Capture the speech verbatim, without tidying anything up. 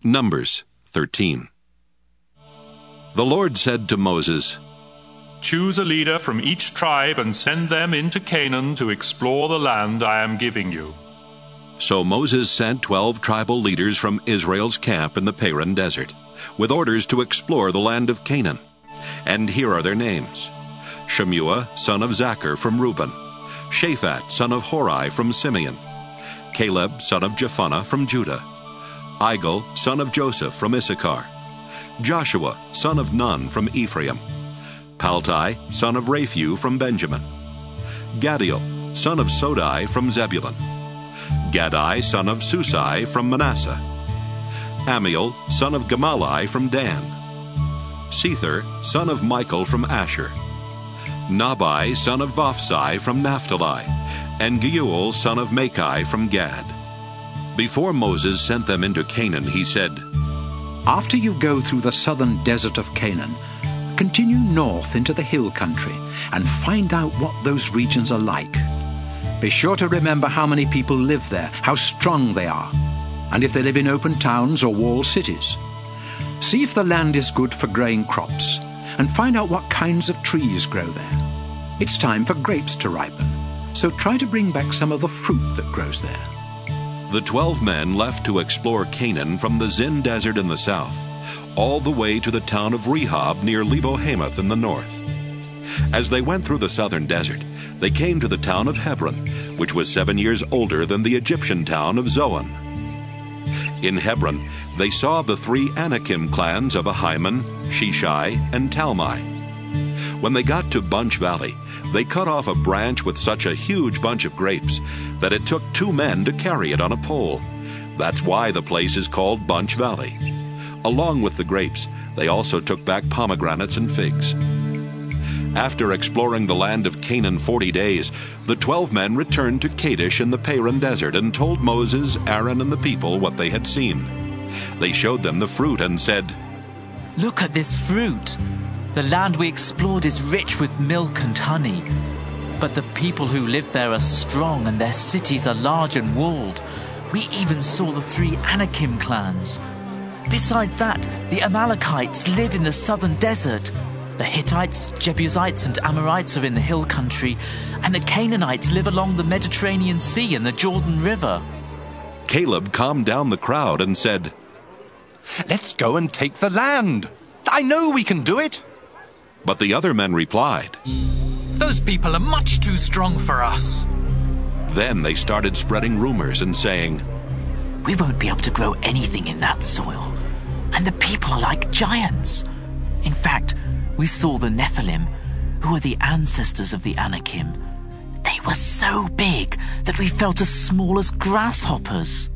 Numbers thirteen. The Lord said to Moses, "Choose a leader from each tribe and send them into Canaan to explore the land I am giving you." So Moses sent twelve tribal leaders from Israel's camp in the Paran desert, with orders to explore the land of Canaan. And here are their names: Shemua, son of Zachar from Reuben; Shaphat, son of Hori from Simeon; Caleb, son of Jephunneh from Judah; Igal, son of Joseph from Issachar; Joshua, son of Nun from Ephraim; Paltai, son of Raphu from Benjamin; Gaddiel, son of Sodai from Zebulun; Gadai, son of Susai from Manasseh; Amiel, son of Gemalli from Dan; Sether, son of Michael from Asher; Nabai, son of Vophsi from Naphtali; and Geuel, son of Machi from Gad. Before Moses sent them into Canaan, he said, "After you go through the southern desert of Canaan, continue north into the hill country and find out what those regions are like. Be sure to remember how many people live there, how strong they are, and if they live in open towns or walled cities. See if the land is good for growing crops, and find out what kinds of trees grow there. It's time for grapes to ripen, so try to bring back some of the fruit that grows there." The twelve men left to explore Canaan from the Zin desert in the south, all the way to the town of Rehob near Lebo-Hamath in the north. As they went through the southern desert, they came to the town of Hebron, which was seven years older than the Egyptian town of Zoan. In Hebron, they saw the three Anakim clans of Ahiman, Sheshai, and Talmai. When they got to Bunch Valley, they cut off a branch with such a huge bunch of grapes that it took two men to carry it on a pole. That's why the place is called Bunch Valley. Along with the grapes, they also took back pomegranates and figs. After exploring the land of Canaan forty days, the twelve men returned to Kadesh in the Paran desert and told Moses, Aaron, and the people what they had seen. They showed them the fruit and said, "Look at this fruit! The land we explored is rich with milk and honey. But the people who live there are strong, and their cities are large and walled. We even saw the three Anakim clans. Besides that, the Amalekites live in the southern desert. The Hittites, Jebusites, and Amorites are in the hill country, and the Canaanites live along the Mediterranean Sea and the Jordan River." Caleb calmed down the crowd and said, "Let's go and take the land. I know we can do it." But the other men replied, "Those people are much too strong for us." Then they started spreading rumors and saying, "We won't be able to grow anything in that soil, and the people are like giants. In fact, we saw the Nephilim, who are the ancestors of the Anakim. They were so big that we felt as small as grasshoppers."